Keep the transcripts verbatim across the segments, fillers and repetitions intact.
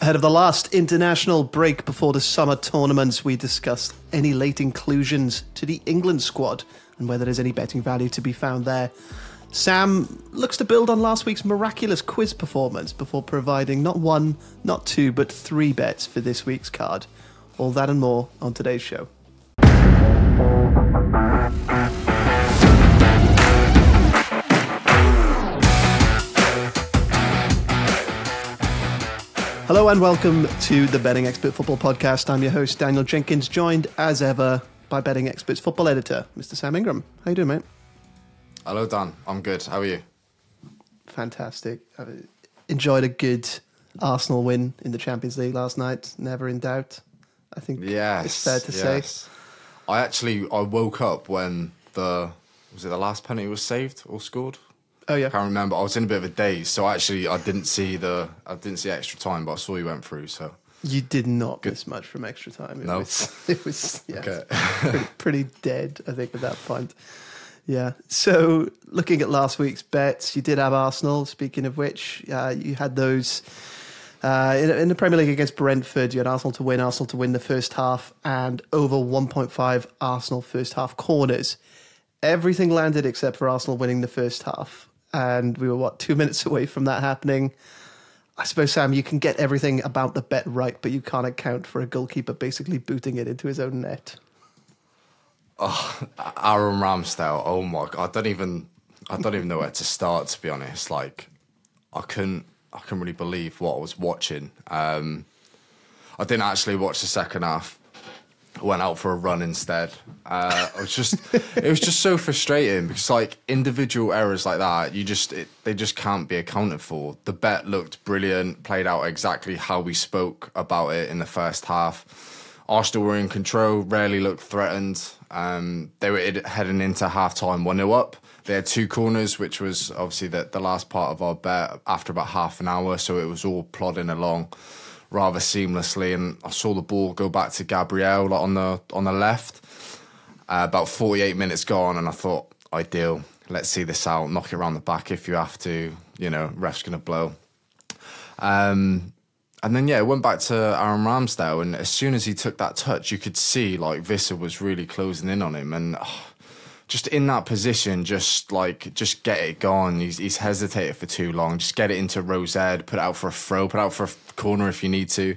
Ahead of the last international break before the summer tournaments, we discussed any late inclusions to the England squad and whether there's any betting value to be found there. Sam looks to build on last week's miraculous quiz performance before providing not one, not two, but three bets for this week's card. All that and more on today's show. Hello and welcome to the Betting Expert Football Podcast. I'm your host, Daniel Jenkins, joined as ever by Betting Expert's football editor, Mister Sam Ingram. How you doing, mate? Hello, Dan. I'm good. How are you? Fantastic. I enjoyed a good Arsenal win in the Champions League last night. Never in doubt, I think yes, it's fair to yes. say. I actually, I woke up when the, was it the last penalty was saved or scored? Oh yeah, I can't remember. I was in a bit of a daze, so actually I didn't see the I didn't see extra time, but I saw you went through. So you did not good. miss much from extra time. It no, was, it was yeah, okay. pretty, pretty dead, I think, at that point. Yeah. So looking at last week's bets, you did have Arsenal. Speaking of which, uh, you had those uh, in, in the Premier League against Brentford. You had Arsenal to win, Arsenal to win the first half, and over one point five Arsenal first half corners. Everything landed except for Arsenal winning the first half. And we were, what, two minutes away from that happening. I suppose, Sam, you can get everything about the bet right, but you can't account for a goalkeeper basically booting it into his own net. Oh, Aaron Ramsdale. Oh my God. I don't even, I don't even know where to start, to be honest. Like, I couldn't, I couldn't really believe what I was watching. Um, I didn't actually watch the second half. Went out for a run instead. Uh, it was just, it was just so frustrating because like individual errors like that, you just, it, they just can't be accounted for. The bet looked brilliant, played out exactly how we spoke about it in the first half. Arsenal were in control, rarely looked threatened. Um, they were heading into half time one nil up. They had two corners, which was obviously the, the last part of our bet after about half an hour. So it was all plodding along rather seamlessly, and I saw the ball go back to Gabriel like, on the on the left. Uh, about forty-eight minutes gone, and I thought, ideal. Let's see this out. Knock it around the back if you have to. You know, ref's gonna blow. Um, and then yeah, it went back to Aaron Ramsdale, and as soon as he took that touch, you could see like Visser was really closing in on him, and oh, just in that position, just like just get it gone. He's he's hesitated for too long. Just get it into Rosed, put it out for a throw, put it out for a corner if you need to.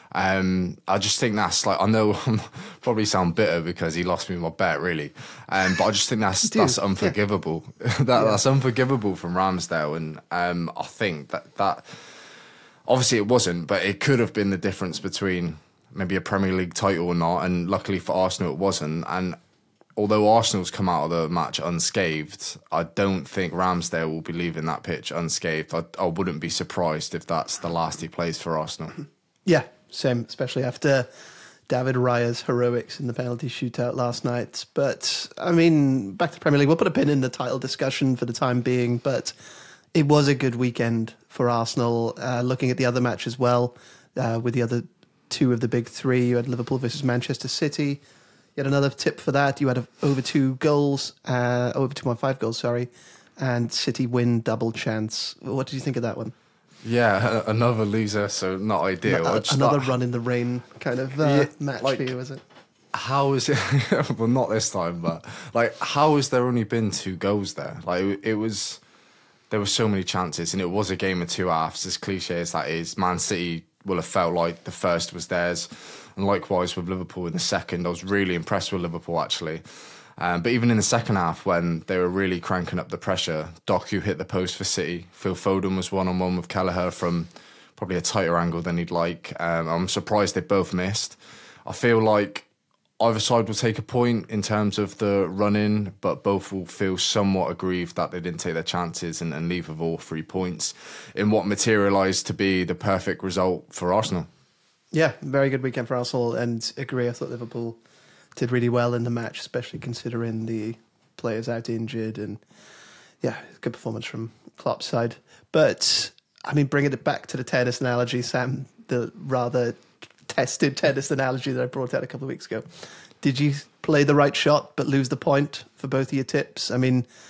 Um, I just think that's like, I know I'm probably sound bitter because he lost me my bet really, um, but I just think that's that's unforgivable. Yeah. that yeah. That's unforgivable from Ramsdale, and um, I think that that obviously it wasn't, but it could have been the difference between maybe a Premier League title or not. And luckily for Arsenal, it wasn't. And although Arsenal's come out of the match unscathed, I don't think Ramsdale will be leaving that pitch unscathed. I, I wouldn't be surprised if that's the last he plays for Arsenal. Yeah, same, especially after David Raya's heroics in the penalty shootout last night. But, I mean, back to the Premier League, we'll put a pin in the title discussion for the time being, but it was a good weekend for Arsenal. Uh, looking at the other match as well, uh, with the other two of the big three, you had Liverpool versus Manchester City. You had another tip for that. You had over two goals, uh, over two point five goals, sorry, and City win double chance. What did you think of that one? Yeah, another loser, so not ideal. A- another not... run in the rain kind of uh, yeah, match like, for you, was it? How is it? Well, not this time, but like, how has there only been two goals there? Like, it was, there were so many chances, and it was a game of two halves. As cliche as that is, Man City will have felt like the first was theirs. And likewise with Liverpool in the second. I was really impressed with Liverpool, actually. Um, but even in the second half, when they were really cranking up the pressure, Doku hit the post for City. Phil Foden was one-on-one with Kelleher from probably a tighter angle than he'd like. Um, I'm surprised they both missed. I feel like either side will take a point in terms of the run-in, but both will feel somewhat aggrieved that they didn't take their chances and, and leave with all three points in what materialised to be the perfect result for Arsenal. Yeah, very good weekend for Arsenal, and agree, I thought Liverpool did really well in the match, especially considering the players out injured, and yeah, good performance from Klopp's side. But, I mean, bringing it back to the tennis analogy, Sam, the rather tested tennis analogy that I brought out a couple of weeks ago, did you play the right shot but lose the point for both of your tips? I mean,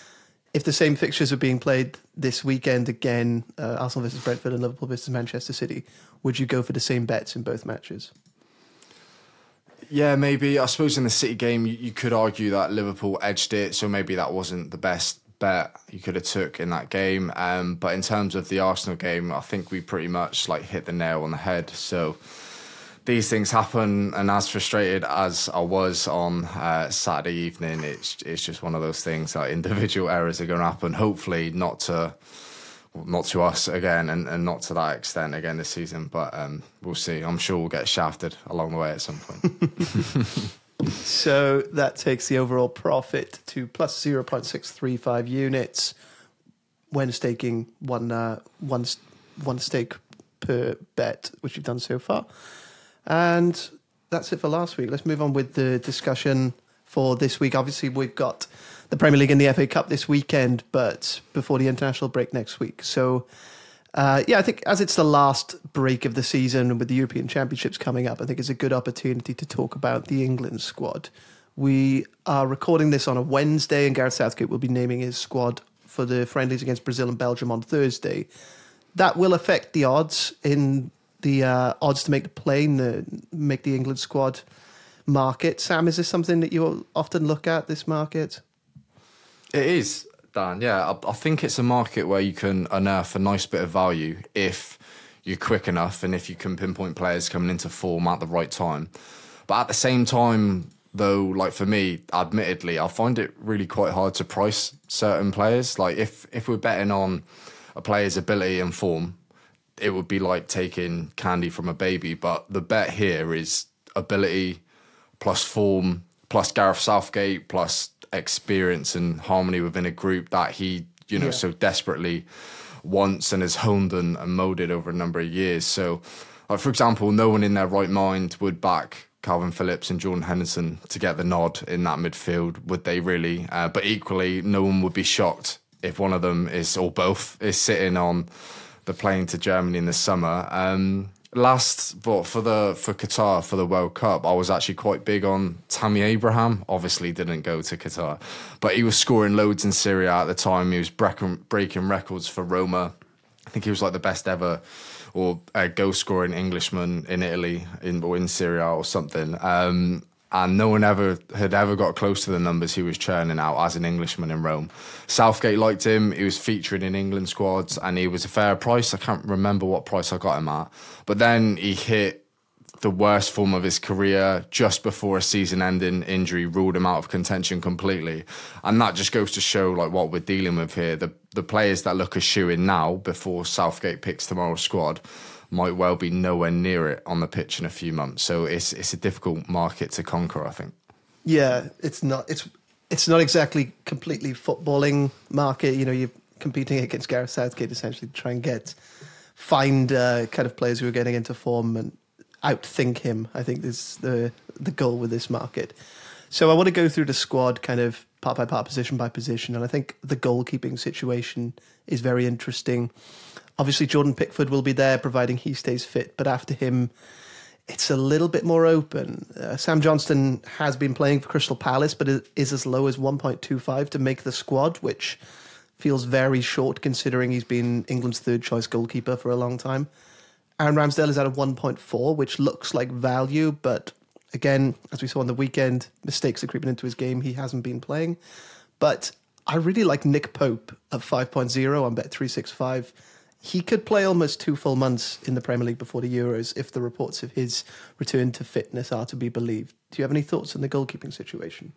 if the same fixtures were being played this weekend again, uh, Arsenal versus Brentford and Liverpool versus Manchester City, would you go for the same bets in both matches? Yeah, maybe. I suppose in the City game, you, you could argue that Liverpool edged it, so maybe that wasn't the best bet you could have took in that game. Um, but in terms of the Arsenal game, I think we pretty much like hit the nail on the head. So these things happen, and as frustrated as I was on uh, Saturday evening, it's it's just one of those things that individual errors are going to happen. Hopefully, not to. Not to us again, and, and not to that extent again this season, but um, we'll see. I'm sure we'll get shafted along the way at some point. So that takes the overall profit to plus zero point six three five units when staking one, uh, one, one stake per bet, which you've done so far. And that's it for last week. Let's move on with the discussion for this week. Obviously, we've got the Premier League and the F A Cup this weekend, but before the international break next week. So, uh, yeah, I think as it's the last break of the season with the European Championships coming up, I think it's a good opportunity to talk about the England squad. We are recording this on a Wednesday, and Gareth Southgate will be naming his squad for the friendlies against Brazil and Belgium on Thursday. That will affect the odds in the uh, odds to make the plane, the, make the England squad market. Sam, is this something that you often look at, this market? It is, Dan. Yeah, I, I think it's a market where you can unearth a nice bit of value if you're quick enough and if you can pinpoint players coming into form at the right time. But at the same time, though, like for me, admittedly, I find it really quite hard to price certain players. Like if if we're betting on a player's ability and form, it would be like taking candy from a baby. But the bet here is ability plus form plus Gareth Southgate plus experience and harmony within a group that he, you know, yeah. so desperately wants and has honed and, and molded over a number of years. So, like, for example, no one in their right mind would back Calvin Phillips and Jordan Henderson to get the nod in that midfield, would they really? Uh, but equally, no one would be shocked if one of them is, or both, is sitting on the plane to Germany in the summer. Um, Last, but for the for Qatar for the World Cup, I was actually quite big on Tammy Abraham. Obviously, didn't go to Qatar, but he was scoring loads in Serie A at the time. He was breaking, breaking records for Roma. I think he was like the best ever or uh, goal scoring Englishman in Italy in or in Serie A or something. Um, and no one ever had ever got close to the numbers he was churning out as an Englishman in Rome. Southgate liked him. He was featuring in England squads, and he was a fair price. I can't remember what price I got him at. But then he hit the worst form of his career just before a season-ending injury ruled him out of contention completely. And that just goes to show like what we're dealing with here. The the players that look a shoe-in now before Southgate picks tomorrow's squad might well be nowhere near it on the pitch in a few months. So it's it's a difficult market to conquer, I think. Yeah, it's not it's it's not exactly completely footballing market. You know, you're competing against Gareth Southgate essentially to try and get find uh, kind of players who are getting into form and outthink him. I think is the the goal with this market. So I want to go through the squad kind of part by part, position by position, and I think the goalkeeping situation is very interesting. Obviously, Jordan Pickford will be there, providing he stays fit. But after him, it's a little bit more open. Uh, Sam Johnston has been playing for Crystal Palace, but it is as low as one point two five to make the squad, which feels very short considering he's been England's third-choice goalkeeper for a long time. Aaron Ramsdale is at a one point four, which looks like value, but again, as we saw on the weekend, mistakes are creeping into his game. He hasn't been playing. But I really like Nick Pope at five point oh on Bet three sixty-five. He could play almost two full months in the Premier League before the Euros if the reports of his return to fitness are to be believed. Do you have any thoughts on the goalkeeping situation?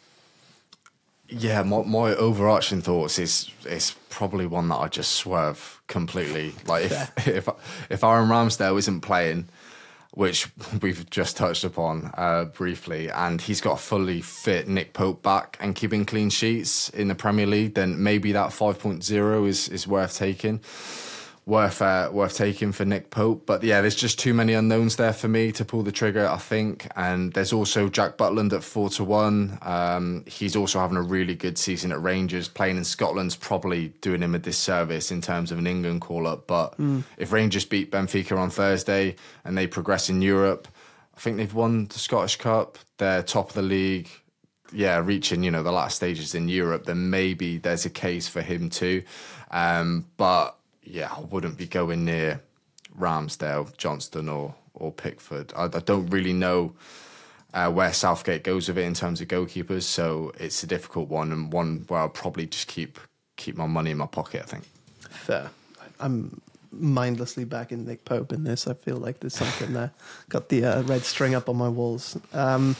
Yeah, my, my overarching thoughts is is probably one that I just swerve completely. Like if if if Aaron Ramsdale isn't playing, which we've just touched upon uh, briefly, and he's got a fully fit Nick Pope back and keeping clean sheets in the Premier League, then maybe that five point oh is is worth taking. Worth uh, worth taking for Nick Pope. But yeah, there's just too many unknowns there for me to pull the trigger, I think. And there's also Jack Butland at four to one. Um, he's also having a really good season at Rangers. Playing in Scotland's probably doing him a disservice in terms of an England call-up. But mm. if Rangers beat Benfica on Thursday and they progress in Europe, I think they've won the Scottish Cup. They're top of the league. yeah, reaching, you know, the last stages in Europe, then maybe there's a case for him too. Um, but yeah, I wouldn't be going near Ramsdale, Johnston, or or Pickford. I, I don't really know uh, where Southgate goes with it in terms of goalkeepers, so it's a difficult one, and one where I'll probably just keep keep my money in my pocket, I think. Fair. I'm mindlessly backing Nick Pope in this. I feel like there's something there. Got the uh, red string up on my walls. Um,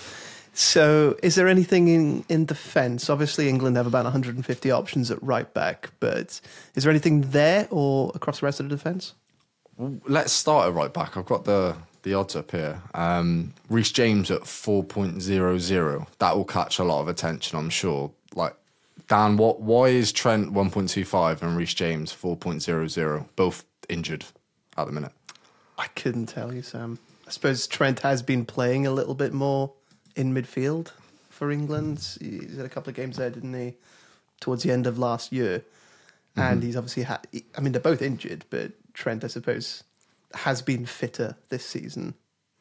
so is there anything in, in defence? Obviously, England have about one hundred fifty options at right back, but is there anything there or across the rest of the defence? Let's start at right back. I've got the, the odds up here. Um, Reece James at four point oh oh. That will catch a lot of attention, I'm sure. Like, Dan, what? Why is Trent one point two five and Reece James four point oh oh? Both injured at the minute. I couldn't tell you, Sam. I suppose Trent has been playing a little bit more in midfield for England. He had a couple of games there, didn't he, towards the end of last year? Mm-hmm. And he's obviously had... I mean, they're both injured, but Trent, I suppose, has been fitter this season.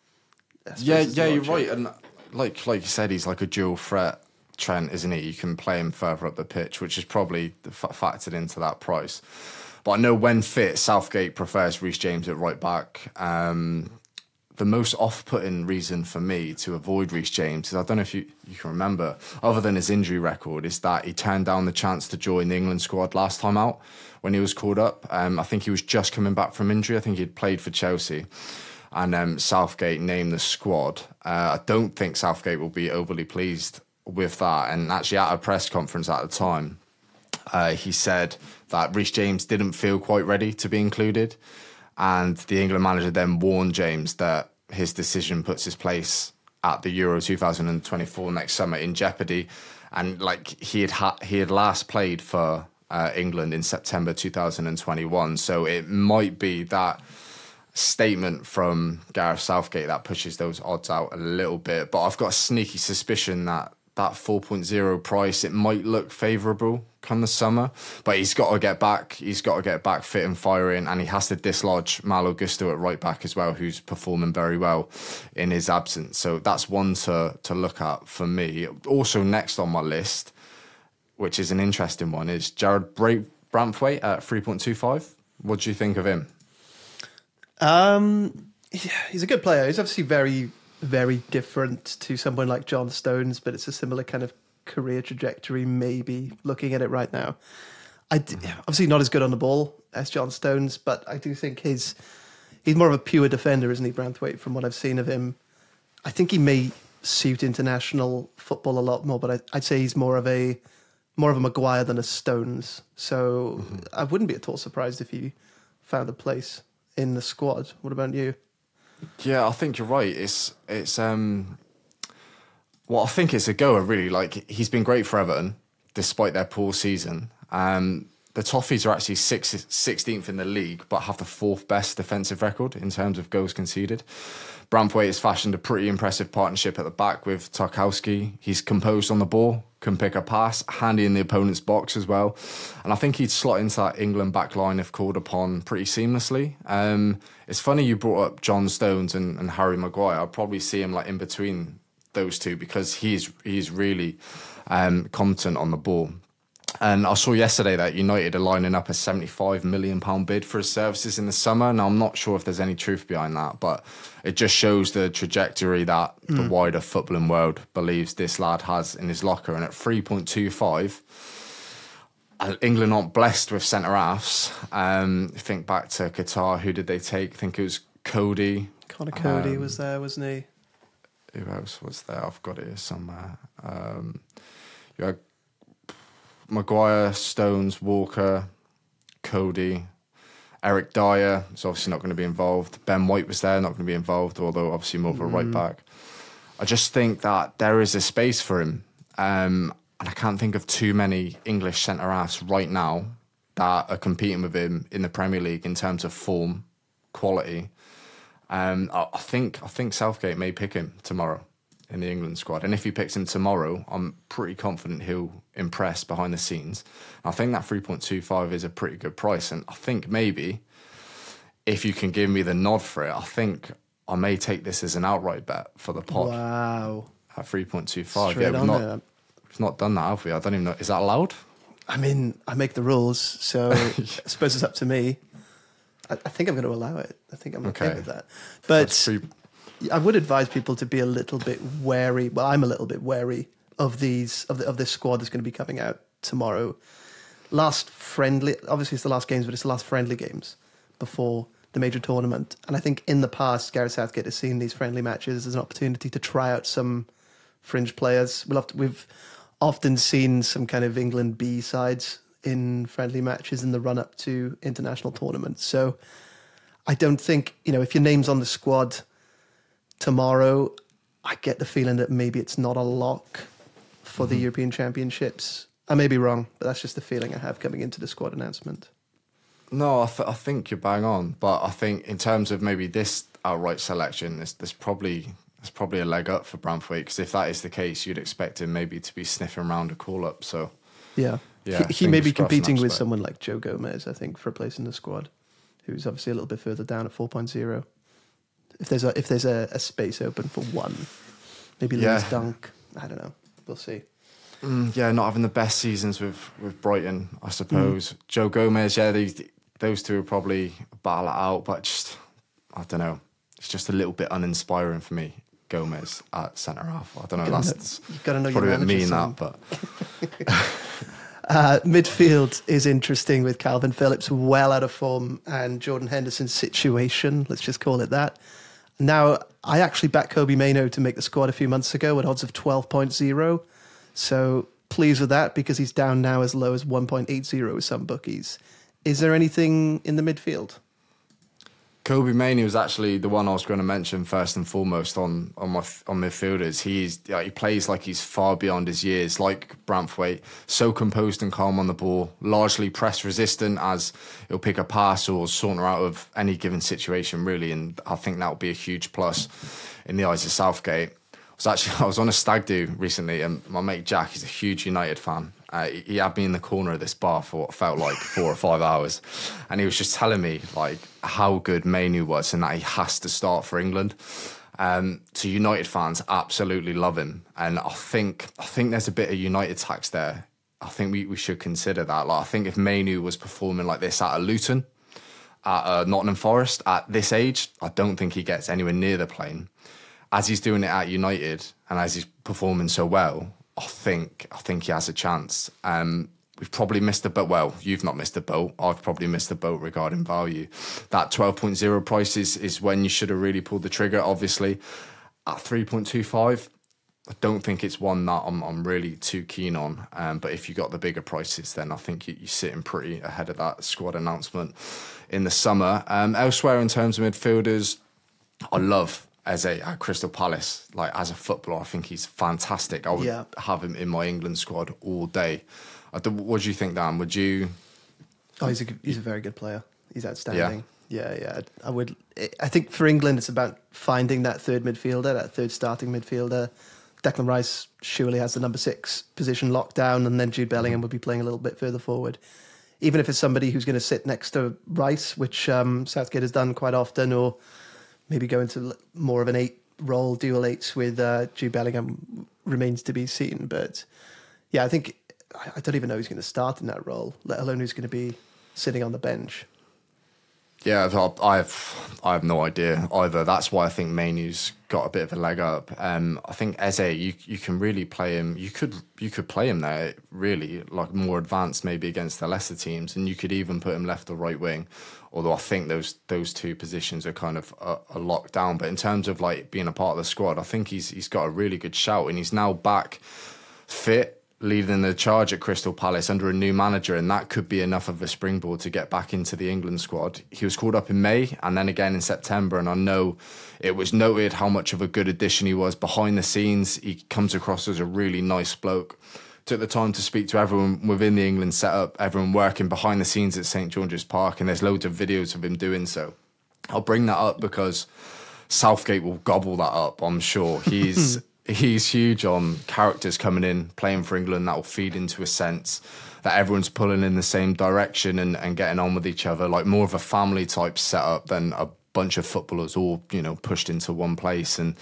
Yeah, yeah, you're right. And like like you said, he's like a dual threat, Trent, isn't he? You can play him further up the pitch, which is probably f- factored into that price. But I know when fit, Southgate prefers Reece James at right back. Um, the most off-putting reason for me to avoid Reece James is, I don't know if you, you can remember, other than his injury record, is that he turned down the chance to join the England squad last time out when he was called up. Um, I think he was just coming back from injury. I think he'd played for Chelsea. And um, Southgate named the squad. Uh, I don't think Southgate will be overly pleased with that. And actually at a press conference at the time, uh, he said that Reece James didn't feel quite ready to be included. And the England manager then warned James that his decision puts his place at the Euro two thousand twenty-four next summer in jeopardy. And like he had ha- he had last played for uh, England in September two thousand twenty-one. So it might be that statement from Gareth Southgate that pushes those odds out a little bit. But I've got a sneaky suspicion that that four point oh price, it might look favourable come the summer, but he's got to get back. He's got to get back fit and firing, and he has to dislodge Malo Gusto at right back as well, who's performing very well in his absence. So that's one to to look at for me. Also next on my list, which is an interesting one, is Jared Bra- Branthwaite at three point two five. What do you think of him? Um, yeah, he's a good player. He's obviously very, very different to someone like John Stones, but it's a similar kind of career trajectory, maybe, looking at it right now. I d- obviously not as good on the ball as John Stones, but I do think his he's more of a pure defender, isn't he, Branthwaite, from what I've seen of him. I think he may suit international football a lot more, but I, I'd say he's more of a more of a Maguire than a Stones. So mm-hmm. I wouldn't be at all surprised if he found a place in the squad. What about you? Yeah, I think you're right. It's it's um, well, I think it's a goer really. Like he's been great for Everton despite their poor season. Um, the Toffees are actually six, sixteenth in the league, but have the fourth best defensive record in terms of goals conceded. Branthwaite has fashioned a pretty impressive partnership at the back with Tarkowski. He's composed on the ball, can pick a pass, handy in the opponent's box as well. And I think he'd slot into that England back line if called upon pretty seamlessly. Um, it's funny you brought up John Stones and, and Harry Maguire. I'd probably see him like in between those two because he's he's really um, competent on the ball. And I saw yesterday that United are lining up a seventy-five million pounds bid for his services in the summer. Now, I'm not sure if there's any truth behind that, but it just shows the trajectory that mm. the wider footballing world believes this lad has in his locker. And at three point two five, England aren't blessed with centre-halves. Um, think back to Qatar, who did they take? I think it was Cody. Connor Cody um, was there, wasn't he? Who else was there? I've got it here somewhere. Um, you had Maguire, Stones, Walker, Cody, Eric Dyer is obviously not going to be involved. Ben White was there, not going to be involved, although obviously more of a mm. right back. I just think that there is a space for him. Um, and I can't think of too many English centre-halves right now that are competing with him in the Premier League in terms of form, quality. Um, I, I think I think Southgate may pick him tomorrow in the England squad. And if he picks him tomorrow, I'm pretty confident he'll impress behind the scenes. I think that three point two five is a pretty good price. And I think maybe if you can give me the nod for it, I think I may take this as an outright bet for the pod. Wow. At three point two five. Straight yeah, on not, there. we've not done that, have we? I don't even know. Is that allowed? I mean, I make the rules, so I suppose it's up to me. I, I think I'm going to allow it. I think I'm okay, okay with that. But I would advise people to be a little bit wary. Well, I'm a little bit wary of these of, the, of this squad that's going to be coming out tomorrow. Last friendly, obviously it's the last games, but it's the last friendly games before the major tournament. And I think in the past, Gareth Southgate has seen these friendly matches as an opportunity to try out some fringe players. We'll have to, we've often seen some kind of England B sides in friendly matches in the run up to international tournaments. So I don't think, you know, if your name's on the squad tomorrow, I get the feeling that maybe it's not a lock for mm-hmm. the European Championships. I may be wrong, but that's just the feeling I have coming into the squad announcement. No, I, th- I think you're bang on. But I think in terms of maybe this outright selection, there's, there's probably there's probably a leg up for Branthwaite, because if that is the case, you'd expect him maybe to be sniffing around a call-up. So yeah, yeah he, he may be competing with someone like Joe Gomez, I think, for a place in the squad, who's obviously a little bit further down at four point oh. If there's a if there's a, a space open for one, maybe yeah. Lewis Dunk. I don't know. We'll see. Mm, yeah, not having the best seasons with, with Brighton, I suppose. Mm. Joe Gomez, yeah, these, those two will probably battle it out, but just, I don't know. It's just a little bit uninspiring for me, Gomez at centre half. I don't know. That's, that's you've got to know probably your mean son. that, but. Uh, midfield is interesting with Calvin Phillips well out of form and Jordan Henderson's situation, let's just call it that. Now, I actually backed Kobbie Mainoo to make the squad a few months ago at odds of twelve point oh. So pleased with that, because he's down now as low as one point eight oh with some bookies. Is there anything in the midfield? Kobbie Mainoo was actually the one I was going to mention first and foremost on on my on midfielders. He's yeah, he plays like he's far beyond his years, like Branthwaite. So composed and calm on the ball, largely press resistant, as he'll pick a pass or saunter out of any given situation, really. And I think that will be a huge plus in the eyes of Southgate. I was actually I was on a stag do recently, and my mate Jack, he's a huge United fan. Uh, he had me in the corner of this bar for what felt like four or five hours, and he was just telling me like how good Mainoo was and that he has to start for England. Um, so United fans absolutely love him, and I think I think there's a bit of United tax there. I think we, we should consider that. Like I think if Mainoo was performing like this at a Luton, at uh, Nottingham Forest at this age, I don't think he gets anywhere near the plane. As he's doing it at United and as he's performing so well, I think I think he has a chance. Um, we've probably missed the boat. Well, you've not missed the boat. I've probably missed the boat regarding value. That twelve point oh price is, is when you should have really pulled the trigger, obviously. At three point two five, I don't think it's one that I'm, I'm really too keen on. Um, but if you got the bigger prices, then I think you, you're sitting pretty ahead of that squad announcement in the summer. Um, elsewhere, in terms of midfielders, I love Eze at Crystal Palace. Like, as a footballer, I think he's fantastic. I would yeah. have him in my England squad all day. I do, what do you think, Dan? Would you? Oh, he's a he's a very good player. He's outstanding. Yeah, yeah. yeah. I would. I think for England, it's about finding that third midfielder, that third starting midfielder. Declan Rice surely has the number six position locked down, and then Jude Bellingham would be playing a little bit further forward. Even if it's somebody who's going to sit next to Rice, which um, Southgate has done quite often, or maybe go into more of an eight role, dual eights with uh, Jude Bellingham, remains to be seen. But yeah, I think I don't even know who's going to start in that role, let alone who's going to be sitting on the bench. Yeah, I've I have no idea either. That's why I think Mainoo's got a bit of a leg up. Um, I think Eze, you you can really play him. You could you could play him there really, like more advanced maybe against the lesser teams, and you could even put him left or right wing. Although I think those those two positions are kind of uh, are locked down. But in terms of like being a part of the squad, I think he's he's got a really good shout, and he's now back fit, leading the charge at Crystal Palace under a new manager, and that could be enough of a springboard to get back into the England squad. He was called up in May and then again in September, and I know it was noted how much of a good addition he was behind the scenes. He comes across as a really nice bloke. Took the time to speak to everyone within the England setup, everyone working behind the scenes at St George's Park, and there's loads of videos of him doing so. I'll bring that up because Southgate will gobble that up, I'm sure. He's He's huge on characters coming in, playing for England. That will feed into a sense that everyone's pulling in the same direction and, and getting on with each other, like more of a family type setup than a bunch of footballers all, you know, pushed into one place. And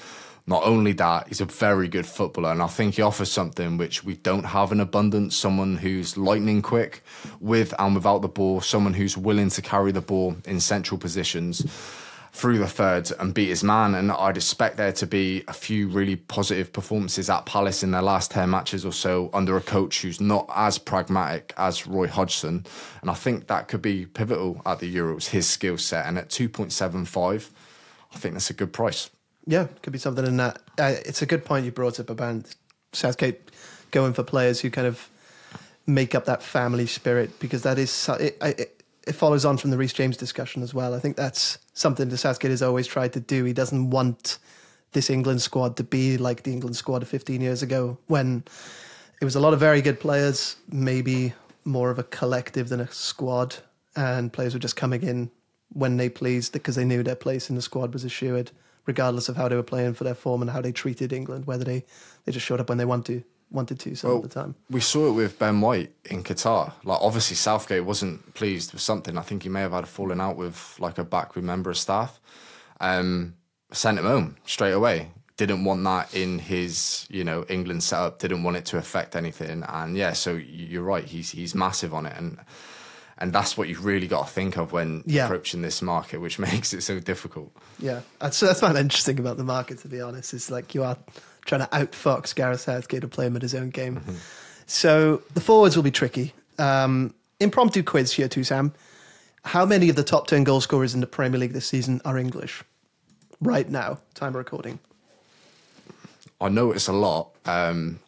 Not only that, he's a very good footballer, and I think he offers something which we don't have in abundance. Someone who's lightning quick with and without the ball, someone who's willing to carry the ball in central positions through the third and beat his man. And I'd expect there to be a few really positive performances at Palace in their last ten matches or so under a coach who's not as pragmatic as Roy Hodgson. And I think that could be pivotal at the Euros, his skill set. And at two point seven five, I think that's a good price. Yeah, could be something in that. Uh, it's a good point you brought up about Southgate going for players who kind of make up that family spirit, because that is... so- It, it, it follows on from the Reece James discussion as well. I think that's something that Southgate has always tried to do. He doesn't want this England squad to be like the England squad of fifteen years ago, when it was a lot of very good players, maybe more of a collective than a squad, and players were just coming in when they pleased because they knew their place in the squad was assured, regardless of how they were playing for their form and how they treated England, whether they, they just showed up when they want to. wanted to some well, of the time. We saw it with Ben White in Qatar. Like, obviously Southgate wasn't pleased with something. I think he may have had a falling out with like a backroom member of staff. Um, sent him home straight away. Didn't want that in his, you know, England setup. Didn't want it to affect anything. And yeah, so you're right. He's he's massive on it, and and that's what you've really got to think of when Yeah. approaching this market, which makes it so difficult. Yeah, that's that's what's interesting about the market, to be honest. It's like you are trying to outfox Gareth Southgate and play him at his own game. Mm-hmm. So the forwards will be tricky. Um, impromptu quiz here too, Sam. How many of the top ten goal scorers in the Premier League this season are English? Right now, time of recording. I know it's a lot. Um,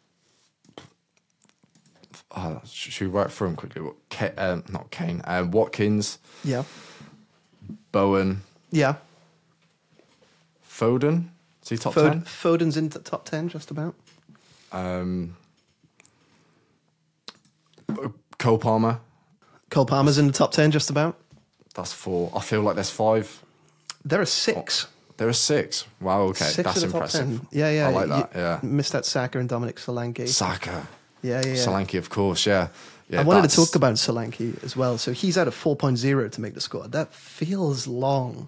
oh, should we work through them quickly? What, K- um, not Kane. Uh, Watkins. Yeah. Bowen. Yeah. Foden. Is he top Fod- ten? Foden's in the top ten, just about. Um, Cole Palmer. Cole Palmer's in the top ten, just about. That's four. I feel like there's five. There are six. Oh, there are six. Wow, okay. Six That's of the impressive. top ten. Yeah, yeah. I like that, You yeah. Missed out Saka and Dominic Solanke. Saka. Yeah, yeah, yeah. Solanke, of course, yeah. yeah I wanted that's- to talk about Solanke as well. So he's out at four point oh to make the squad. That feels long.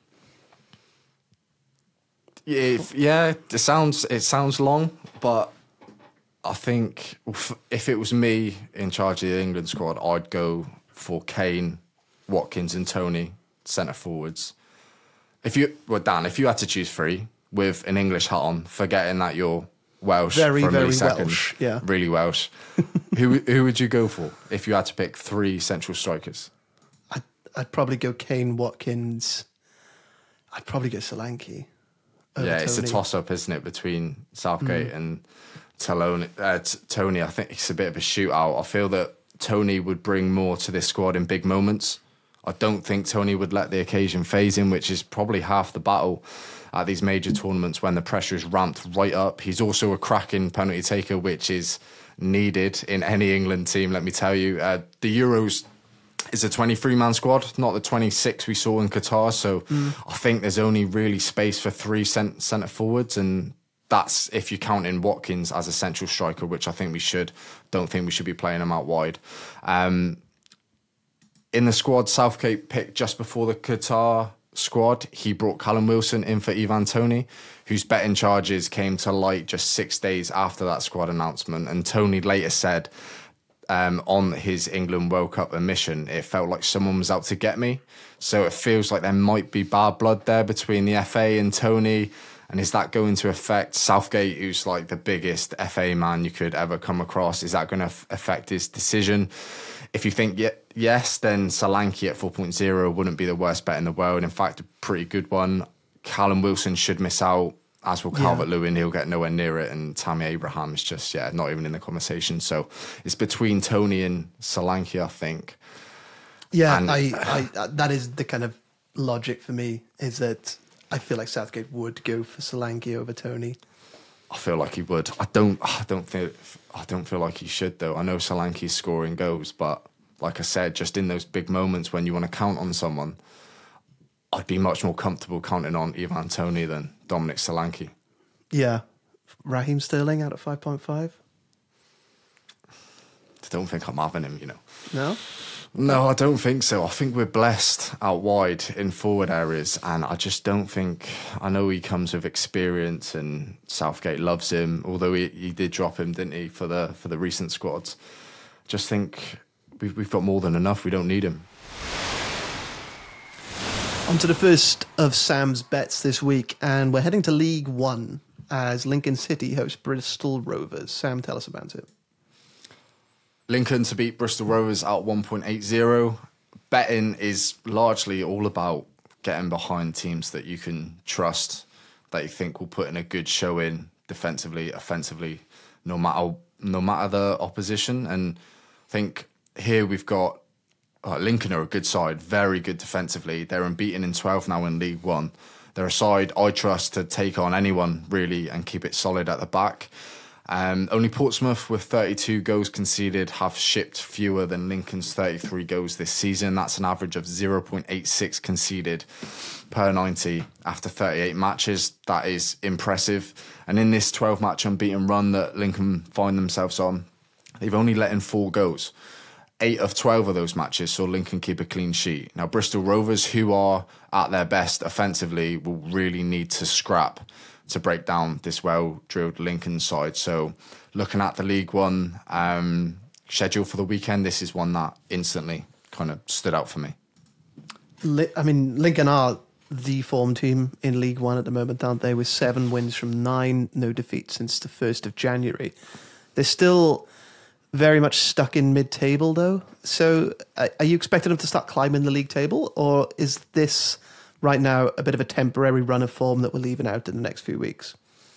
Yeah, if- yeah, it sounds it sounds long, but I think if- if it was me in charge of the England squad, I'd go for Kane, Watkins, and Tony centre forwards. If you well, Dan, if you had to choose three with an English hat on, forgetting that you're Welsh Very, for a very millisecond, Welsh, yeah. really Welsh, who who would you go for if you had to pick three central strikers? I'd, I'd probably go Kane, Watkins. I'd probably go Solanke. over Yeah, it's a Tony. toss-up, isn't it, between Southgate mm. and Talone, uh, t- Tony. I think it's a bit of a shootout. I feel that Tony would bring more to this squad in big moments. I don't think Tony would let the occasion phase him, which is probably half the battle at these major tournaments when the pressure is ramped right up. He's also a cracking penalty taker, which is needed in any England team, let me tell you. Uh, the Euros is a twenty-three man squad, not the twenty-six we saw in Qatar. So mm. I think there's only really space for three cent- centre forwards, and that's if you count in Watkins as a central striker, which I think we should. Don't think we should be playing him out wide. Um, in the squad, Southgate picked just before the Qatar squad, he brought Callum Wilson in for Ivan Toney, whose betting charges came to light just six days after that squad announcement. And Toney later said um, on his England World Cup admission, it felt like someone was out to get me. So it feels like there might be bad blood there between the F A and Toney. And is that going to affect Southgate, who's like the biggest F A man you could ever come across? Is that going to f- affect his decision? If you think ye- yes, then Solanke at four point oh wouldn't be the worst bet in the world. In fact, a pretty good one. Callum Wilson should miss out, as will Calvert-Lewin. He'll get nowhere near it. And Tammy Abraham's just, yeah, not even in the conversation. So it's between Toney and Solanke, I think. Yeah, And- I, I, that is the kind of logic for me, is that I feel like Southgate would go for Solanke over Toney. I feel like he would. I don't. I don't feel. I don't feel like he should though. I know Solanke's scoring goals, but like I said, just in those big moments when you want to count on someone, I'd be much more comfortable counting on Ivan Toney than Dominic Solanke. Yeah, Raheem Sterling out at five point five. don't think I'm having him, you know. No? No, I don't think so. I think we're blessed out wide in forward areas, and I just don't think. I know he comes with experience, and Southgate loves him. Although he, he did drop him, didn't he, for the for the recent squads? Just think we've we've got more than enough. We don't need him. On to the first of Sam's bets this week, and we're heading to League One as Lincoln City host Bristol Rovers. Sam, tell us about it. Lincoln to beat Bristol Rovers at one point eight zero. Betting is largely all about getting behind teams that you can trust, that you think will put in a good show in defensively, offensively, no matter no matter the opposition. And I think here we've got uh, Lincoln are a good side, very good defensively. They're unbeaten in twelve now in League One. They're a side I trust to take on anyone really and keep it solid at the back. Um, only Portsmouth, with thirty-two goals conceded, have shipped fewer than Lincoln's thirty-three goals this season. That's an average of zero point eight six conceded per ninety after thirty-eight matches. That is impressive. And in this twelve-match unbeaten run that Lincoln find themselves on, they've only let in four goals. Eight of twelve of those matches saw Lincoln keep a clean sheet. Now, Bristol Rovers, who are at their best offensively, will really need to scrap to break down this well-drilled Lincoln side. So looking at the League One um, schedule for the weekend, this is one that instantly kind of stood out for me. I mean, Lincoln are the form team in League One at the moment, aren't they? With seven wins from nine, no defeats since the first of January. They're still very much stuck in mid-table, though. So are you expecting them to start climbing the league table, or is this right now a bit of a temporary run of form that we're leaving out in the next few weeks?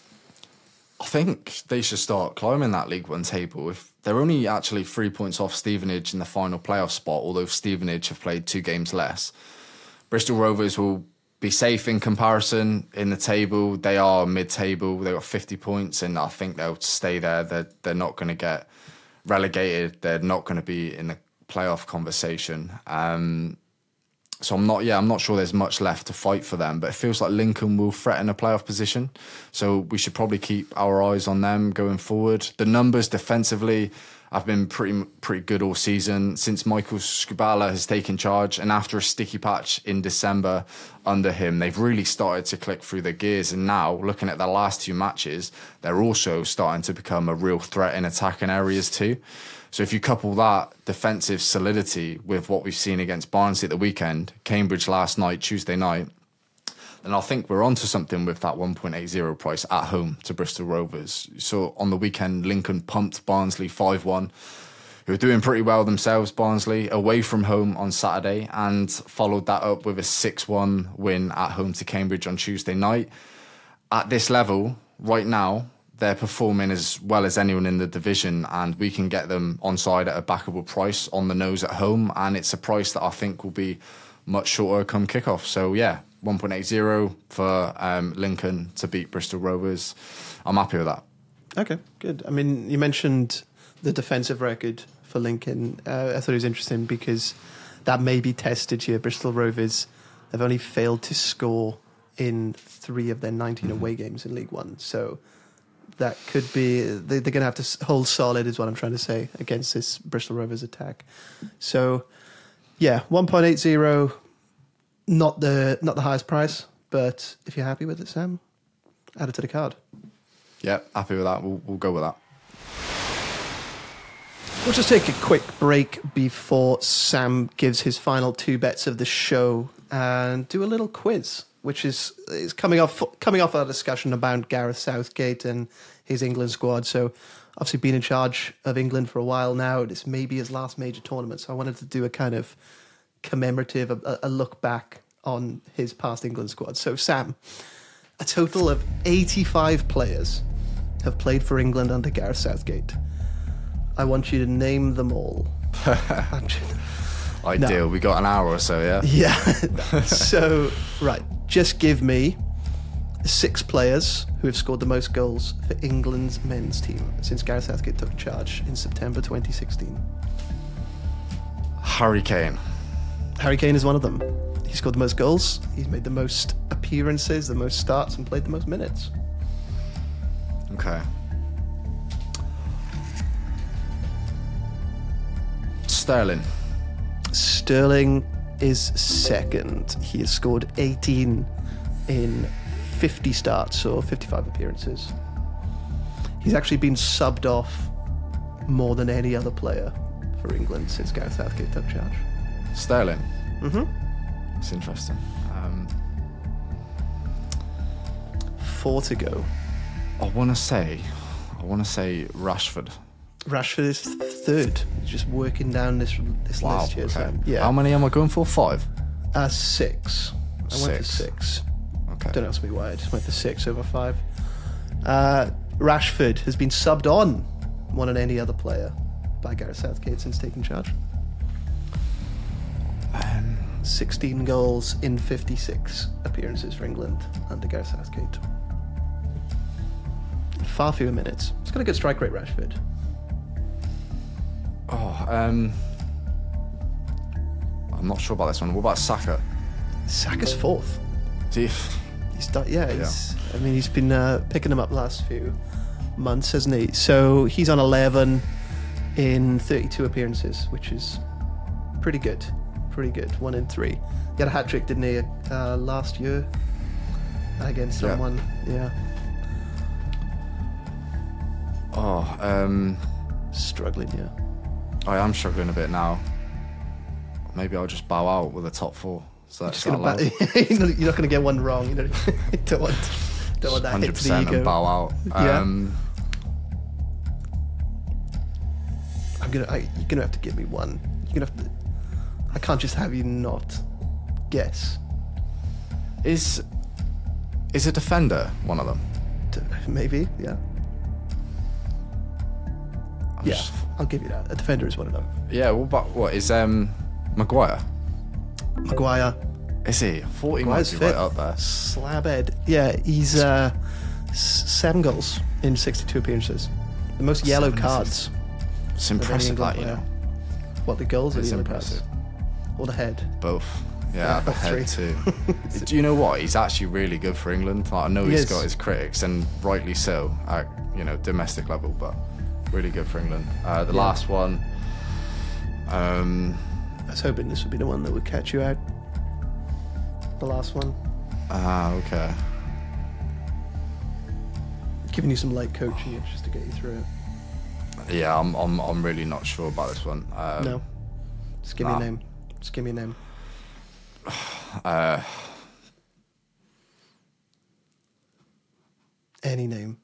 I think they should start climbing that League One table. If they're only actually three points off Stevenage in the final playoff spot, although Stevenage have played two games less, Bristol Rovers will be safe in comparison in the table. They are mid-table. They've got fifty points, and I think they'll stay there. They're, they're not going to get relegated. They're not going to be in the playoff conversation. Um, So I'm not, yeah, I'm not sure there's much left to fight for them, but it feels like Lincoln will threaten a playoff position. So we should probably keep our eyes on them going forward. The numbers defensively have been pretty pretty good all season since Michael Skubala has taken charge, and after a sticky patch in December under him, they've really started to click through their gears. And now, looking at their last two matches, they're also starting to become a real threat in attacking areas too. So if you couple that defensive solidity with what we've seen against Barnsley at the weekend, Cambridge last night, Tuesday night, then I think we're onto something with that one point eight zero price at home to Bristol Rovers. So on the weekend, Lincoln pumped Barnsley five one, who are doing pretty well themselves, Barnsley, away from home on Saturday, and followed that up with a six one win at home to Cambridge on Tuesday night. At this level, right now, they're performing as well as anyone in the division, and we can get them onside at a backable price on the nose at home, and it's a price that I think will be much shorter come kickoff. So yeah, one point eight zero for um, Lincoln to beat Bristol Rovers. I'm happy with that. Okay, good. I mean, you mentioned the defensive record for Lincoln. Uh, I thought it was interesting because that may be tested here. Bristol Rovers, they've only failed to score in three of their nineteen mm-hmm. away games in League One. So that could be, they're going to have to hold solid is what I'm trying to say against this Bristol Rovers attack. So yeah, one point eight zero, not the not the highest price, but if you're happy with it, Sam, add it to the card. Yeah, happy with that. We'll, we'll go with that. We'll just take a quick break before Sam gives his final two bets of the show and do a little quiz, which is is coming off coming off our discussion about Gareth Southgate and his England squad. So obviously been in charge of England for a while now. This may be his last major tournament. So I wanted to do a kind of commemorative, a, a look back on his past England squad. So Sam, a total of eighty-five players have played for England under Gareth Southgate. I want you to name them all. Ideal. No. We got an hour or so, yeah? Yeah. So, right. Just give me six players who have scored the most goals for England's men's team since Gareth Southgate took charge in September twenty sixteen. Harry Kane. Harry Kane is one of them. He scored the most goals. He's made the most appearances, the most starts, and played the most minutes. Okay. Sterling. Sterling is second. He has scored eighteen in fifty starts, so fifty-five appearances. He's actually been subbed off more than any other player for England since Gareth Southgate took charge. Sterling. Mm-hmm. It's interesting. Um, Four to go. I want to say, I want to say Rashford. Rashford is third. He's just working down this this Wow. list here. Okay. Sam. Yeah. How many am I going for? Five. Uh, six. I went for Six. six. Okay. Don't ask me why. I just went for six over five. Uh, Rashford has been subbed on more than any other player by Gareth Southgate since taking charge. Um, sixteen goals in fifty-six appearances for England under Gareth Southgate. Far fewer minutes. He's got a good strike rate, Rashford. oh, um, I'm not sure about this one. What about Saka? Saka's fourth. See, He's done, yeah, he's, I mean, he's been uh, picking them up the last few months, hasn't he? So he's on eleven in thirty-two appearances, which is pretty good. Pretty good. One in three. He had a hat trick, didn't he, uh, last year against Yeah. someone? Yeah. oh, um, Struggling, yeah. I am struggling a bit now. Maybe I'll just bow out with the top four. So that's Just gonna not allowed. ba- you're not- you're not going to get one wrong. You know, you don't want, don't want that hit to the and ego. bow out. Yeah. Um, I'm gonna. I, you're gonna have to give me one. You're gonna have to. I can't just have you not guess. is is a defender one of them? D- Maybe, yeah. I'm Yeah, just- I'll give you that. A defender is one of them. yeah. What about what is um Maguire? Maguire, Is he? I thought he Maguire's might be fifth. right up there. Slabhead. Yeah, he's uh, s- seven goals in sixty-two appearances. The most yellow Seven cards. It's of any impressive, England that you player. know. What, the goals or It's the yellow impressive. cards? Or the head? Both. Yeah, Yeah, at the all head three. too. Do you know what? He's actually really good for England. Like, I know He he's is. got his critics, and rightly so, at you know domestic level, but really good for England. Uh, the Yeah. last one. Um, I was hoping this would be the one that would catch you out. The last one. ah, okay. Giving you some light coaching here just to get you through it. Yeah, I'm, I'm, I'm really not sure about this one. Um, No. Just give nah. me a name. Just give me a name. Uh, Any name.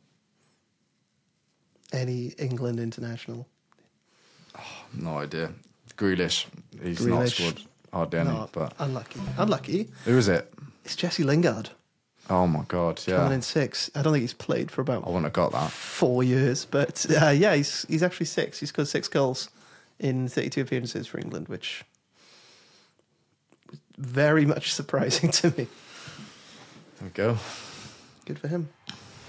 Any England international. no idea. Grealish. He's not Grealish. scored hardly any, No, but unlucky. Unlucky. who is it? It's Jesse Lingard. Oh my god, Coming yeah. in six. I don't think he's played for I about wouldn't have got that. four years, but uh, yeah, he's he's actually six. He's got six goals in thirty-two appearances for England, which was very much surprising to me. There we go. Good for him.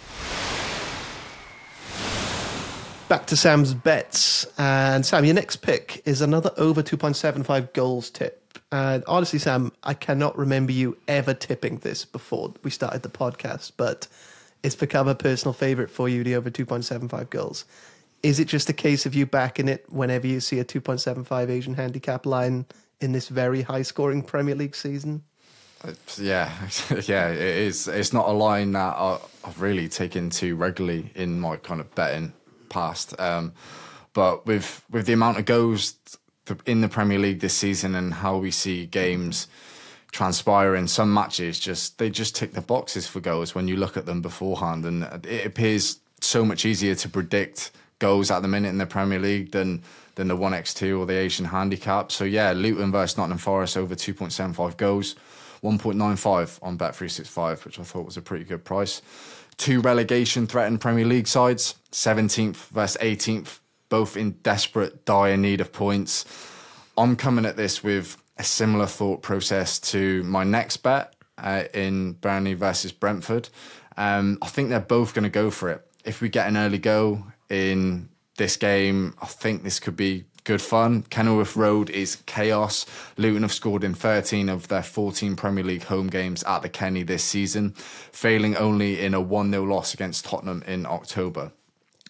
Back to Sam's bets. And Sam, your next pick is another over two point seven five goals tip. And honestly, Sam, I cannot remember you ever tipping this before we started the podcast, but it's become a personal favourite for you, the over two point seven five goals. Is it just a case of you backing it whenever you see a two point seven five Asian handicap line in this very high-scoring Premier League season? It's- yeah, yeah, it is. It's not a line that I, I've really taken to regularly in my kind of betting past. Um, but with with the amount of goals th- in the Premier League this season and how we see games transpire in some matches, just they just tick the boxes for goals when you look at them beforehand, and it appears so much easier to predict goals at the minute in the Premier League than than the one by two or the Asian handicap. So yeah, Luton versus Nottingham Forest over two point seven five goals, one point nine five on Bet three sixty-five, which I thought was a pretty good price. Two relegation threatened Premier League sides, seventeenth versus eighteenth, both in desperate, dire need of points. I'm coming at this with a similar thought process to my next bet uh, in Burnley versus Brentford. Um, I think they're both going to go for it. If we get an early go in this game, I think this could be good fun. Kenilworth Road is chaos. Luton have scored in thirteen of their fourteen Premier League home games at the Kenny this season, failing only in a one nil loss against Tottenham in October.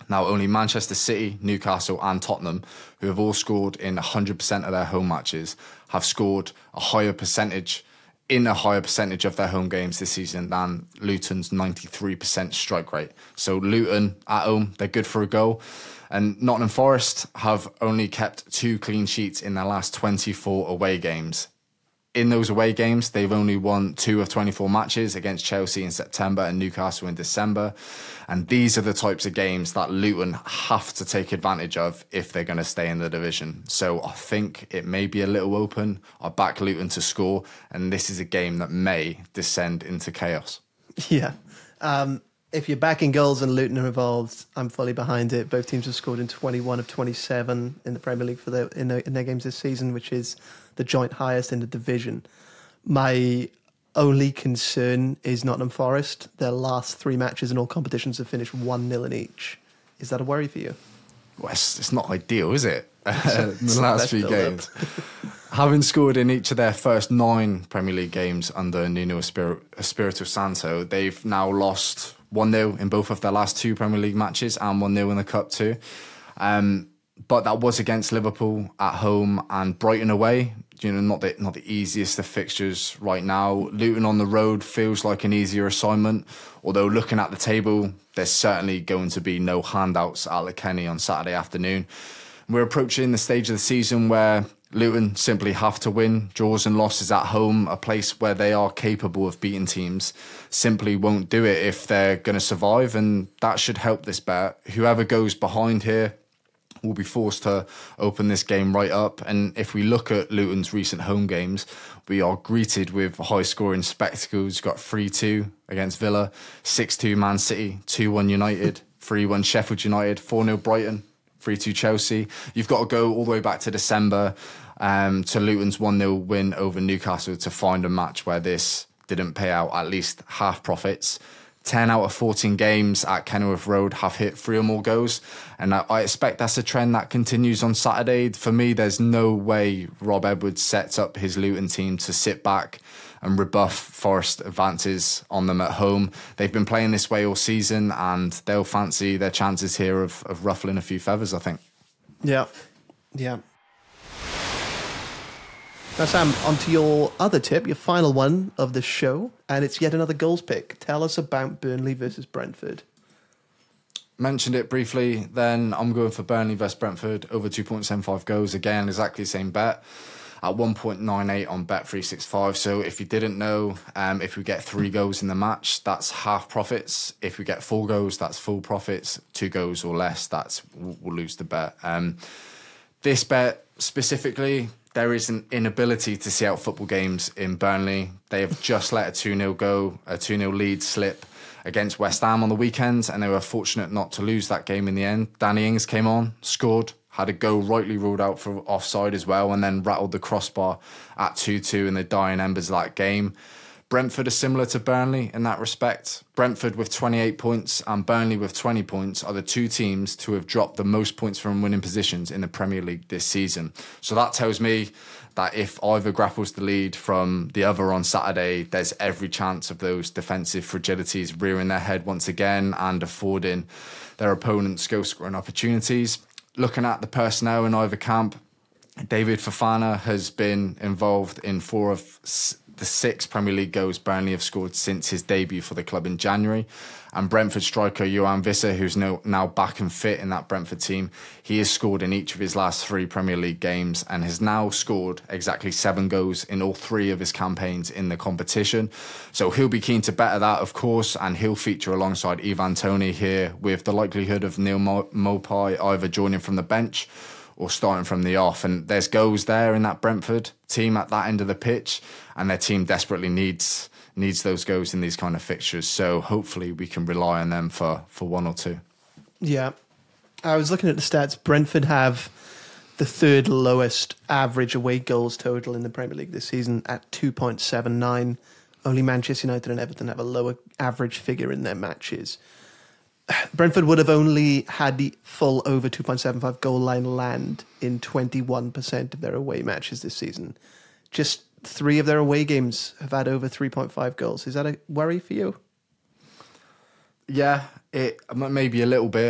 Now, only Manchester City, Newcastle and Tottenham, who have all scored in one hundred percent of their home matches, have scored a higher percentage in a higher percentage of their home games this season than Luton's ninety-three percent strike rate. So Luton at home, they're good for a goal. And Nottingham Forest have only kept two clean sheets in their last twenty-four away games. In those away games, they've only won two of twenty-four matches against Chelsea in September and Newcastle in December. And these are the types of games that Luton have to take advantage of if they're going to stay in the division. So I think it may be a little open. I back Luton to score, and this is a game that may descend into chaos. Yeah. Um, if you're backing goals and Luton are involved, I'm fully behind it. Both teams have scored in twenty-one of twenty-seven in the Premier League for their, in, their, in their games this season, which is the joint highest in the division. My only concern is Nottingham Forest. Their last three matches in all competitions have finished one nil in each. Is that a worry for you? Well, it's, it's not ideal, is it? the last few games. Up. Having scored in each of their first nine Premier League games under Nuno Espir- Espirito Santo, they've now lost one nil in both of their last two Premier League matches and one nil in the Cup too. Um, but that was against Liverpool at home and Brighton away. You know, not the, not the easiest of fixtures right now. Luton on the road feels like an easier assignment, although looking at the table, there's certainly going to be no handouts at Letterkenny on Saturday afternoon. We're approaching the stage of the season where Luton simply have to win. Draws and losses at home, a place where they are capable of beating teams, simply won't do it if they're going to survive, and that should help this bet. Whoever goes behind here will be forced to open this game right up. And if we look at Luton's recent home games, we are greeted with high-scoring spectacles. You've got three two against Villa, six two Man City, two one United, three one Sheffield United, four nil Brighton, three two Chelsea. You've got to go all the way back to December um, to Luton's one nil win over Newcastle to find a match where this didn't pay out at least half profits. ten out of fourteen games at Kenilworth Road have hit three or more goals. And I, I expect that's a trend that continues on Saturday. For me, there's no way Rob Edwards sets up his Luton team to sit back and rebuff Forest advances on them at home. They've been playing this way all season, and they'll fancy their chances here of, of ruffling a few feathers, I think. Yeah, yeah. Now, Sam, on to your other tip, your final one of the show, and it's yet another goals pick. Tell us about Burnley versus Brentford. Mentioned it briefly, then I'm going for Burnley versus Brentford, over two point seven five goals. Again, exactly the same bet, at one point nine eight on Bet three sixty-five. So if you didn't know, um, if we get three goals in the match, that's half profits. If we get four goals, that's full profits. Two goals or less, that's we'll, we'll lose the bet. Um, this bet specifically, there is an inability to see out football games in Burnley. They have just let a two nil go, a two nil lead slip against West Ham on the weekend, and they were fortunate not to lose that game in the end. Danny Ings came on, scored, had a goal rightly ruled out for offside as well, and then rattled the crossbar at two two in the dying embers of that game. Brentford are similar to Burnley in that respect. Brentford with twenty-eight points and Burnley with twenty points are the two teams to have dropped the most points from winning positions in the Premier League this season. So that tells me that if either grapples the lead from the other on Saturday, there's every chance of those defensive fragilities rearing their head once again and affording their opponents goal-scoring opportunities. Looking at the personnel in either camp, David Fofana has been involved in four of the six Premier League goals Burnley have scored since his debut for the club in January. And Brentford striker Johan Visser, who's no, now back and fit in that Brentford team, he has scored in each of his last three Premier League games and has now scored exactly seven goals in all three of his campaigns in the competition. So he'll be keen to better that, of course, and he'll feature alongside Ivan Toney here, with the likelihood of Neil Mopai either joining from the bench or starting from the off. And there's goals there in that Brentford team at that end of the pitch, and their team desperately needs needs those goals in these kind of fixtures. So hopefully we can rely on them for, for one or two. Yeah. I was looking at the stats. Brentford have the third lowest average away goals total in the Premier League this season at two point seven nine. Only Manchester United and Everton have a lower average figure in their matches. Brentford would have only had the full over two point seven five goal line land in twenty-one percent of their away matches this season. Just three of their away games have had over three point five goals. Is that a worry for you? Yeah, it maybe a little bit.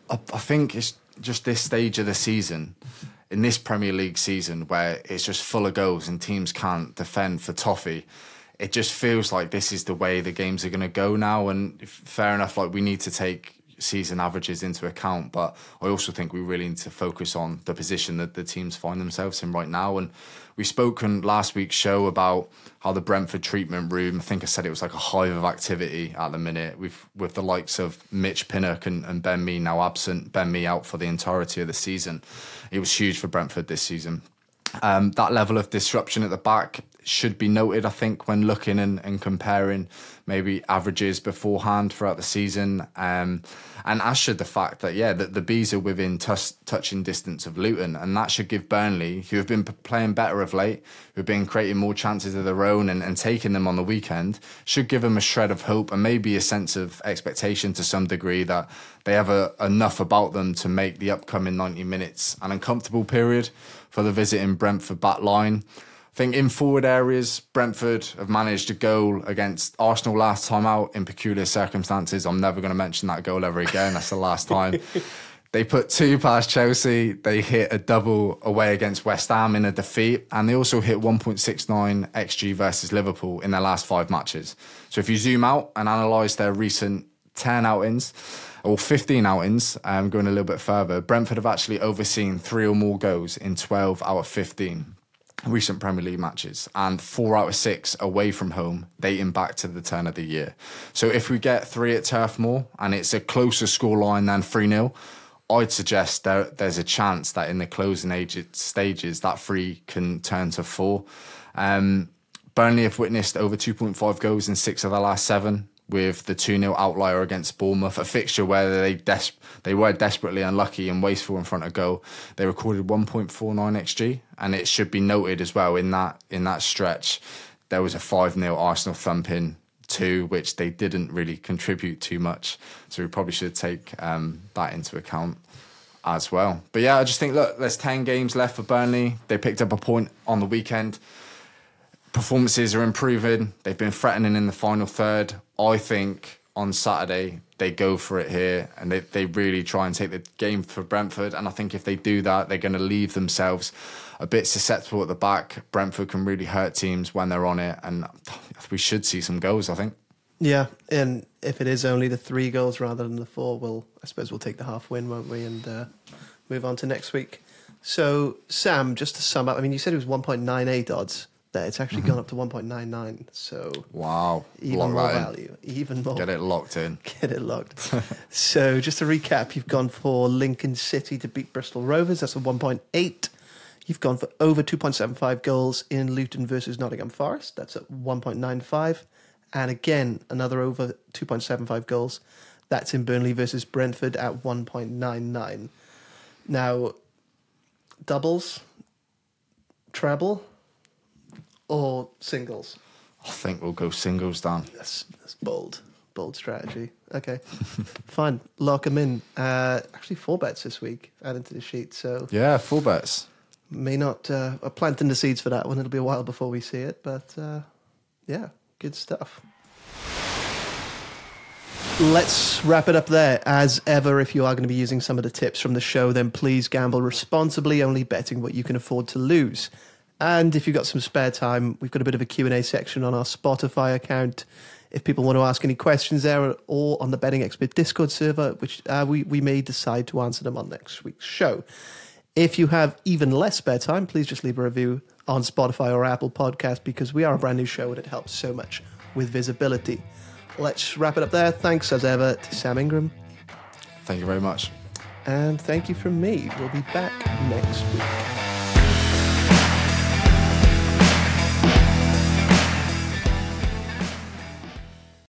I, I think it's just this stage of the season, in this Premier League season, where it's just full of goals and teams can't defend for toffee. It just feels like this is the way the games are going to go now. And fair enough, like we need to take season averages into account, but I also think we really need to focus on the position that the teams find themselves in right now. And we spoke on last week's show about how the Brentford treatment room, I think I said it was like a hive of activity at the minute, with with the likes of Mitch Pinnock and, and Ben Mee now absent, Ben Mee out for the entirety of the season. It was huge for Brentford this season. Um, that level of disruption at the back should be noted, I think, when looking and, and comparing maybe averages beforehand throughout the season. Um, and as should the fact that, yeah, that the Bees are within t- touching distance of Luton. And that should give Burnley, who have been p- playing better of late, who have been creating more chances of their own and, and taking them on the weekend, should give them a shred of hope and maybe a sense of expectation to some degree that they have a, enough about them to make the upcoming ninety minutes an uncomfortable period for the visiting Brentford back line. I think in forward areas, Brentford have managed a goal against Arsenal last time out in peculiar circumstances. I'm never going to mention that goal ever again. That's the last time. They put two past Chelsea. They hit a double away against West Ham in a defeat. And they also hit one point six nine X G versus Liverpool in their last five matches. So if you zoom out and analyse their recent ten outings, or fifteen outings, um, going a little bit further, Brentford have actually overseen three or more goals in twelve out of fifteen recent Premier League matches, and four out of six away from home, dating back to the turn of the year. So if we get three at Turf Moor and it's a closer scoreline than three nil, I'd suggest there, there's a chance that in the closing age stages, that three can turn to four. Um, Burnley have witnessed over two point five goals in six of the last seven, with the two nil outlier against Bournemouth, a fixture where they des- they were desperately unlucky and wasteful in front of goal. They recorded one point four nine X G, and it should be noted as well, in that in that stretch, there was a five nil Arsenal thumping too, which they didn't really contribute too much. So we probably should take um, that into account as well. But yeah, I just think, look, there's ten games left for Burnley. They picked up a point on the weekend. Performances are improving. They've been threatening in the final third. I think on Saturday they go for it here and they, they really try and take the game for Brentford. And I think if they do that, they're going to leave themselves a bit susceptible at the back. Brentford can really hurt teams when they're on it, and we should see some goals, I think. Yeah, and if it is only the three goals rather than the four, well, I suppose we'll take the half win, won't we, and uh, move on to next week. So, Sam, just to sum up, I mean, you said it was one point nine eight odds. There, it's actually mm-hmm. gone up to one point nine nine. So wow, even Lock more value, even more. Get it locked in. Get it locked. So just to recap, you've gone for Lincoln City to beat Bristol Rovers. That's a one point eight. You've gone for over two point seven five goals in Luton versus Nottingham Forest. That's at one point nine five. And again, another over two point seven five goals. That's in Burnley versus Brentford at one point nine nine. Now, doubles, treble, or singles? I think we'll go singles, Dan. That's, that's bold. Bold strategy. Okay. Fine. Lock them in. Uh, actually, four bets this week added to the sheet. So yeah, four bets. May not... Uh, I'm planting the seeds for that one. It'll be a while before we see it. But uh, yeah, good stuff. Let's wrap it up there. As ever, if you are going to be using some of the tips from the show, then please gamble responsibly, only betting what you can afford to lose. And if you've got some spare time, we've got a bit of a Q and A section on our Spotify account. If people want to ask any questions there, or on the Betting Expert Discord server, which uh, we, we may decide to answer them on next week's show. If you have even less spare time, please just leave a review on Spotify or Apple Podcast, because we are a brand new show and it helps so much with visibility. Let's wrap it up there. Thanks as ever to Sam Ingram. Thank you very much. And thank you from me. We'll be back next week.